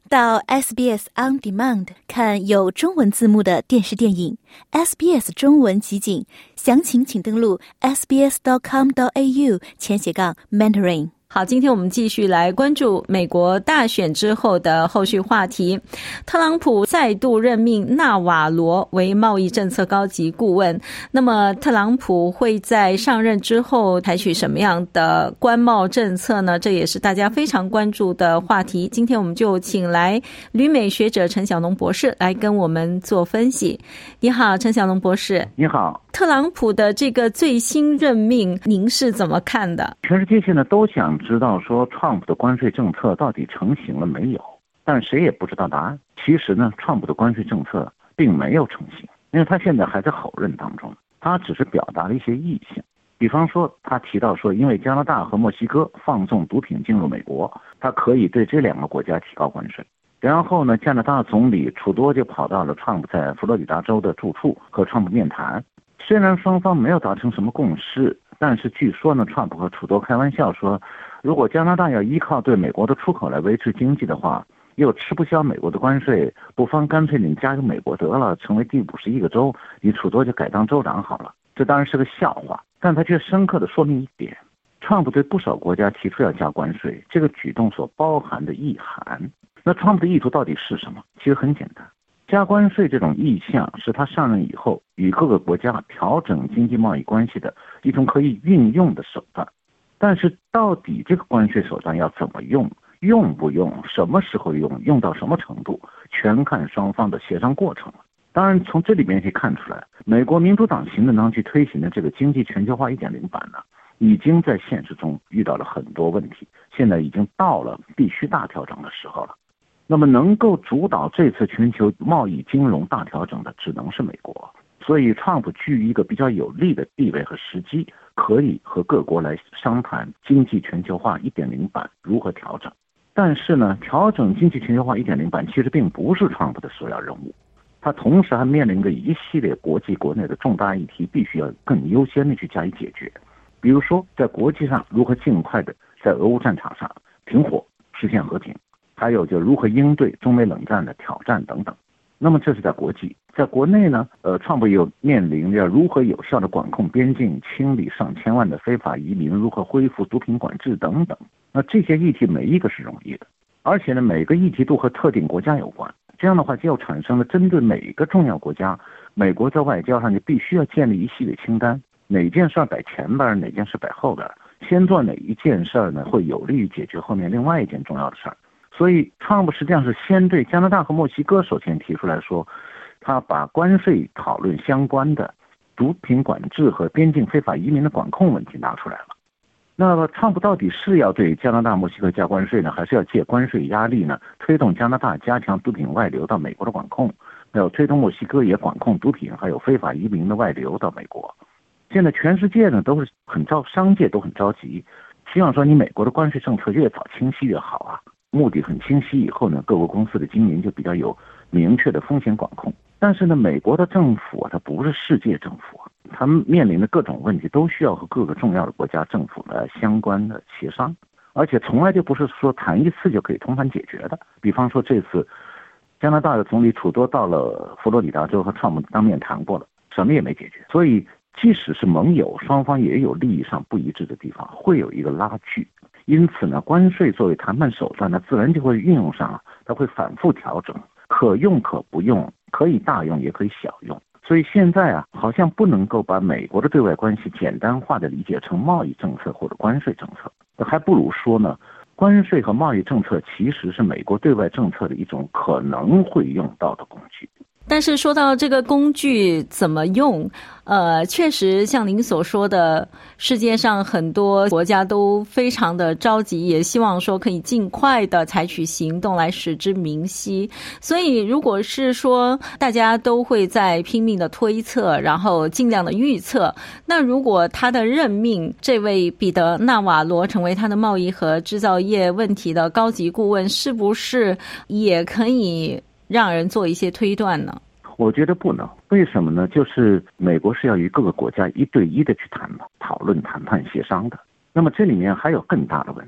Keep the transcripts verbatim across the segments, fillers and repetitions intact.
到 S B S On Demand 看有中文字幕的电视电影 S B S 中文集锦，详情请登录 s b s dot com dot a u 前斜杠 mentoring。好，今天我们继续来关注美国大选之后的后续话题。特朗普再度任命纳瓦罗为贸易政策高级顾问，那么特朗普会在上任之后采取什么样的关贸政策呢？这也是大家非常关注的话题。今天我们就请来旅美学者陈小农博士来跟我们做分析。你好，陈小农博士。 你好。 特朗普的这个最新任命您是怎么看的？ 全世界现在都想知道说 Trump 的关税政策到底成型了没有，但谁也不知道答案。其实呢 Trump 的关税政策并没有成型，因为他现在还在候任当中，他只是表达了一些意向。比方说他提到说，因为加拿大和墨西哥放纵毒品进入美国，他可以对这两个国家提高关税。然后呢，加拿大总理楚多就跑到了 Trump 在佛罗里达州的住处和 Trump 面谈。虽然双方没有达成什么共识，但是据说呢 Trump 和楚多开玩笑说，如果加拿大要依靠对美国的出口来维持经济的话，又吃不消美国的关税，不妨干脆你加入美国得了，成为第五十一个州，你楚多就改当州长好了。这当然是个笑话，但他却深刻地说明一点， Trump 对不少国家提出要加关税，这个举动所包含的意涵。那 Trump 的意图到底是什么？其实很简单，加关税这种意向是他上任以后与各个国家调整经济贸易关系的一种可以运用的手段。但是到底这个关税手段要怎么用，用不用，什么时候用，用到什么程度，全看双方的协商过程了。当然从这里面可以看出来，美国民主党行政当局推行的这个经济全球化 一点零 版呢，已经在现实中遇到了很多问题，现在已经到了必须大调整的时候了。那么能够主导这次全球贸易金融大调整的只能是美国，所以 Trump 居于一个比较有利的地位和时机，可以和各国来商谈经济全球化 一点零 版如何调整。但是呢，调整经济全球化 一点零 版其实并不是 Trump 的首要任务，他同时还面临着一系列国际国内的重大议题，必须要更优先的去加以解决。比如说在国际上如何尽快的在俄乌战场上停火，实现和平，还有就如何应对中美冷战的挑战等等。那么这是在国际。在国内呢，呃，川普又面临着如何有效的管控边境，清理上千万的非法移民，如何恢复毒品管制等等。那这些议题没一个是容易的，而且呢，每个议题都和特定国家有关。这样的话就产生了针对每一个重要国家，美国在外交上就必须要建立一系列清单，哪件事摆前边，哪件事摆后边，先做哪一件事呢，会有利于解决后面另外一件重要的事儿。所以 Trump 实际上是先对加拿大和墨西哥首先提出来说，他把关税讨论相关的毒品管制和边境非法移民的管控问题拿出来了。那么 Trump 到底是要对加拿大墨西哥加关税呢，还是要借关税压力呢，推动加拿大加强毒品外流到美国的管控，还有推动墨西哥也管控毒品还有非法移民的外流到美国。现在全世界呢都是很着，商界都很着急，希望说你美国的关税政策越早清晰越好啊。目的很清晰以后呢，各国公司的经营就比较有明确的风险管控。但是呢，美国的政府啊，它不是世界政府啊，他们面临的各种问题都需要和各个重要的国家政府的相关的协商，而且从来就不是说谈一次就可以通盘解决的。比方说这次加拿大的总理楚多到了佛罗里达州和川普当面谈过了，什么也没解决。所以即使是盟友，双方也有利益上不一致的地方，会有一个拉锯。因此呢，关税作为谈判手段呢，自然就会运用上，它会反复调整，可用可不用，可以大用也可以小用。所以现在啊，好像不能够把美国的对外关系简单化的理解成贸易政策或者关税政策，还不如说呢，关税和贸易政策其实是美国对外政策的一种可能会用到的工具。 但是说到这个工具怎么用，呃，确实像您所说的，世界上很多国家都非常的着急，也希望说可以尽快的采取行动来使之明晰。所以如果是说大家都会在拼命的推测，然后尽量的预测，那如果他的任命这位彼得纳瓦罗成为他的贸易和制造业问题的高级顾问，是不是也可以让人做一些推断呢？ 我觉得不能。为什么呢？就是美国是要与各个国家一对一的去谈嘛，讨论谈判协商的。那么这里面还有更大的问题，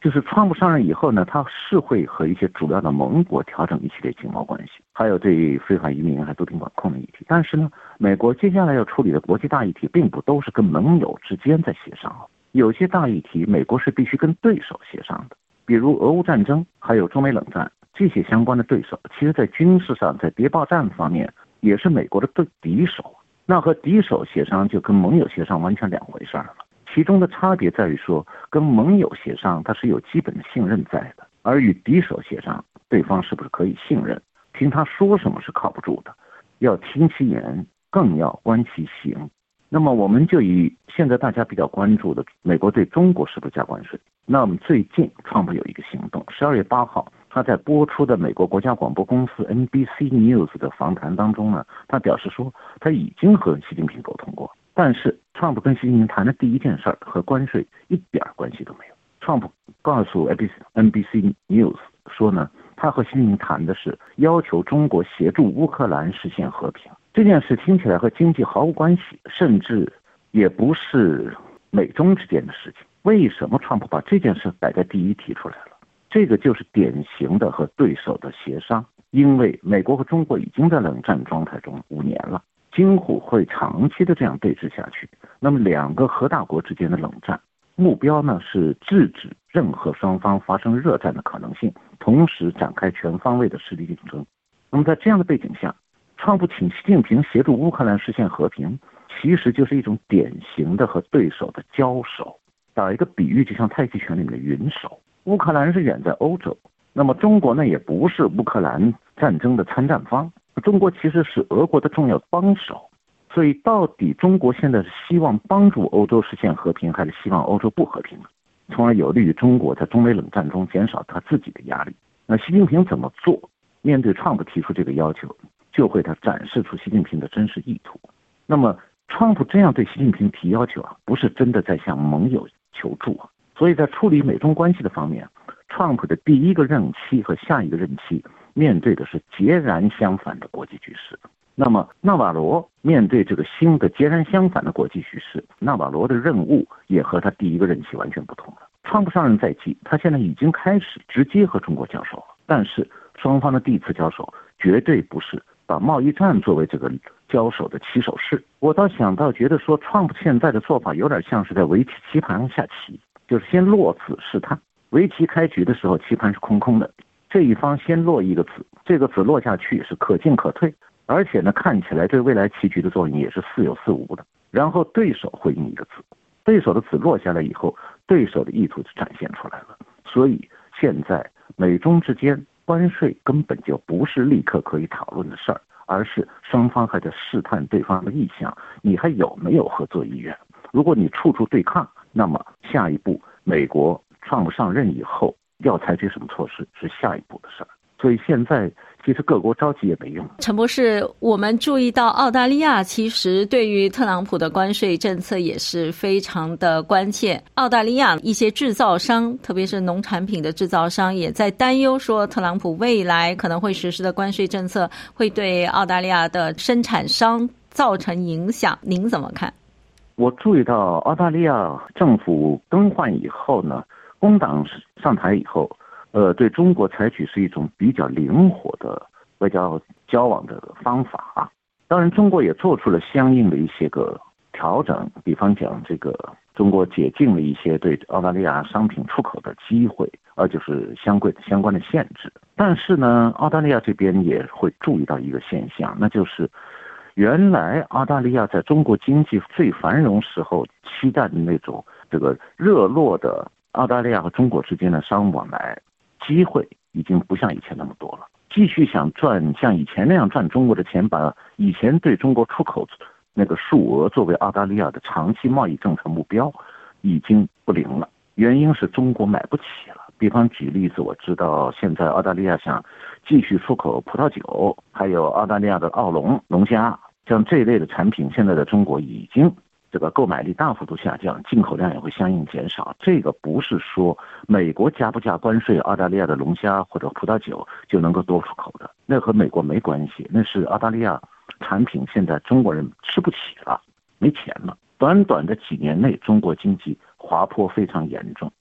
就是川普上任以后呢，他是会和一些主要的盟国调整一系列经贸关系，还有对非法移民还毒品管控的议题。但是呢，美国接下来要处理的国际大议题，并不都是跟盟友之间在协商，有些大议题美国是必须跟对手协商的，比如俄乌战争，还有中美冷战这些相关的对手，其实在军事上，在谍报战方面也是美国的对敌手。那和敌手协商就跟盟友协商完全两回事了。其中的差别在于说，跟盟友协商它是有基本的信任在的，而与敌手协商，对方是不是可以信任，听他说什么是靠不住的，要听其言，更要观其行。那么我们就以现在大家比较关注的美国对中国是不是加关税，那么最近川普有一个行动，十二月八号他在播出的美国国家广播公司 N B C News 的访谈当中呢，他表示说他已经和习近平沟通过，但是川普跟习近平谈的第一件事儿和关税一点关系都没有。川普告诉 N B C News 说呢，他和习近平谈的是要求中国协助乌克兰实现和平。这件事听起来和经济毫无关系，甚至也不是美中之间的事情。为什么川普把这件事摆在第一提出来了？这个就是典型的和对手的协商，因为美国和中国已经在冷战状态中五年了，今后会长期的这样对峙下去。那么两个核大国之间的冷战目标呢，是制止任何双方发生热战的可能性，同时展开全方位的实力竞争。那么在这样的背景下，川普请习近平协助乌克兰实现和平，其实就是一种典型的和对手的交手。打一个比喻，就像太极拳里面的云手，乌克兰是远在欧洲，那么中国呢也不是乌克兰战争的参战方，中国其实是俄国的重要帮手。所以到底中国现在是希望帮助欧洲实现和平，还是希望欧洲不和平呢？从而有利于中国在中美冷战中减少他自己的压力。那习近平怎么做？面对川普提出这个要求，就会他展示出习近平的真实意图。那么川普这样对习近平提要求啊，不是真的在向盟友求助啊。所以在处理美中关系的方面，川普的第一个任期和下一个任期面对的是截然相反的国际局势。那么纳瓦罗面对这个新的截然相反的国际局势，纳瓦罗的任务也和他第一个任期完全不同了。川普上任在即，他现在已经开始直接和中国交手了，但是双方的第一次交手绝对不是把贸易战作为这个交手的起手式。我倒想到觉得说，川普现在的做法有点像是在围棋棋盘下棋，就是先落子试探。围棋开局的时候棋盘是空空的，这一方先落一个子，这个子落下去是可进可退，而且呢看起来对未来棋局的作用也是似有似无的。然后对手回应一个子，对手的子落下来以后，对手的意图就展现出来了。所以现在美中之间关税根本就不是立刻可以讨论的事儿，而是双方还在试探对方的意向，你还有没有合作意愿？如果你处处对抗，那么下一步美国川普上任以后要采取什么措施是下一步的事儿。所以现在其实各国着急也没用。 陈博士，我们注意到澳大利亚其实对于特朗普的关税政策也是非常的关切。澳大利亚一些制造商，特别是农产品的制造商，也在担忧说特朗普未来可能会实施的关税政策会对澳大利亚的生产商造成影响。您怎么看？ 我注意到澳大利亚政府更换以后呢，工党上台以后，呃，对中国采取是一种比较灵活的外交交往的方法啊。当然，中国也做出了相应的一些个调整，比方讲，这个中国解禁了一些对澳大利亚商品出口的机会，而就是相关相关的限制。但是呢，澳大利亚这边也会注意到一个现象，那就是原来澳大利亚在中国经济最繁荣时候期待的那种这个热络的澳大利亚和中国之间的商务往来机会已经不像以前那么多了。继续想赚像以前那样赚中国的钱，把以前对中国出口那个数额作为澳大利亚的长期贸易政策目标已经不灵了。原因是中国买不起了。比方举例子，我知道现在澳大利亚想继续出口葡萄酒，还有澳大利亚的澳龙龙虾，像这一类的产品，现在在中国已经这个购买力大幅度下降，进口量也会相应减少。这个不是说美国加不加关税，澳大利亚的龙虾或者葡萄酒就能够多出口的，那和美国没关系，那是澳大利亚产品现在中国人吃不起了，没钱了。短短的几年内，中国经济滑坡非常严重。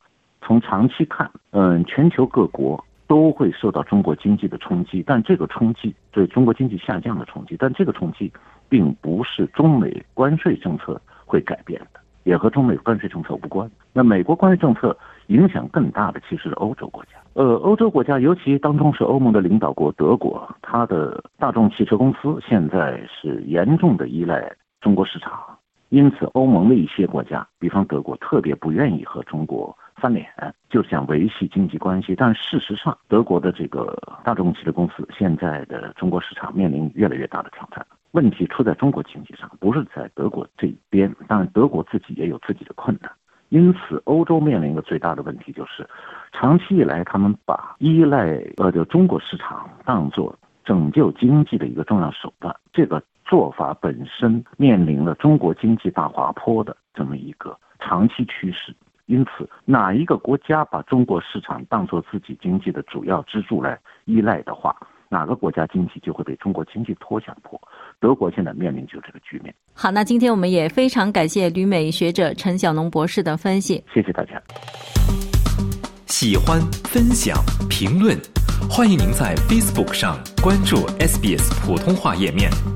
从长期看，嗯，全球各国都会受到中国经济的冲击，但这个冲击对中国经济下降的冲击，但这个冲击并不是中美关税政策会改变的，也和中美关税政策无关。那美国关税政策影响更大的其实是欧洲国家。呃，欧洲国家，尤其当中是欧盟的领导国德国，它的大众汽车公司现在是严重的依赖中国市场，因此欧盟的一些国家，比方德国，特别不愿意和中国翻脸，就是想维系经济关系。但事实上，德国的这个大众汽车公司现在的中国市场面临越来越大的挑战。问题出在中国经济上，不是在德国这边，当然德国自己也有自己的困难。因此，欧洲面临的最大的问题就是，长期以来他们把依赖呃的中国市场当作拯救经济的一个重要手段，这个做法本身面临了中国经济大滑坡的这么一个长期趋势。因此，哪一个国家把中国市场当作自己经济的主要支柱来依赖的话，哪个国家经济就会被中国经济拖下坡。德国现在面临就这个局面。 好，那今天我们也非常感谢旅美学者陈晓农博士的分析。 谢谢大家。 喜欢、分享、评论，欢迎您在 Facebook 上关注 S B S 普通话页面。